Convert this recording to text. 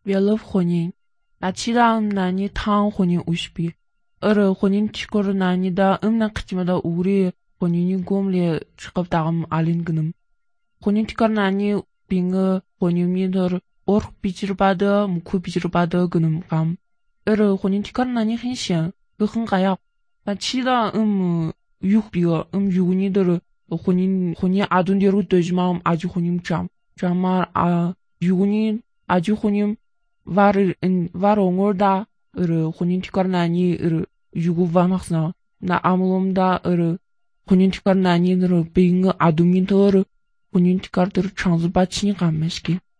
별럽 혼인. 나치다음 나니 타운 혼인 우시비. 혼인 티코르 나니다 나 크치마다 우리 혼인이 곰리 치겁다감 알린 그놈. 혼인 티코르 나니 빙어 혼인미들 비지르바드 무쿠 비지르바드 그놈 감. 혼인 티코르 나니 힌시야. 흔가야. 나치다 육비어 유군이들 혼인 아둔디로 되지마음 아주 혼인 잠말 유군이 아주 혼인 varongorda 혼인 티카르나니 유구 vanachsna 나 아무롬다 혼인 티카르나니 빙 아둠민터 혼인 티카르들 창즈 바치니 감메스키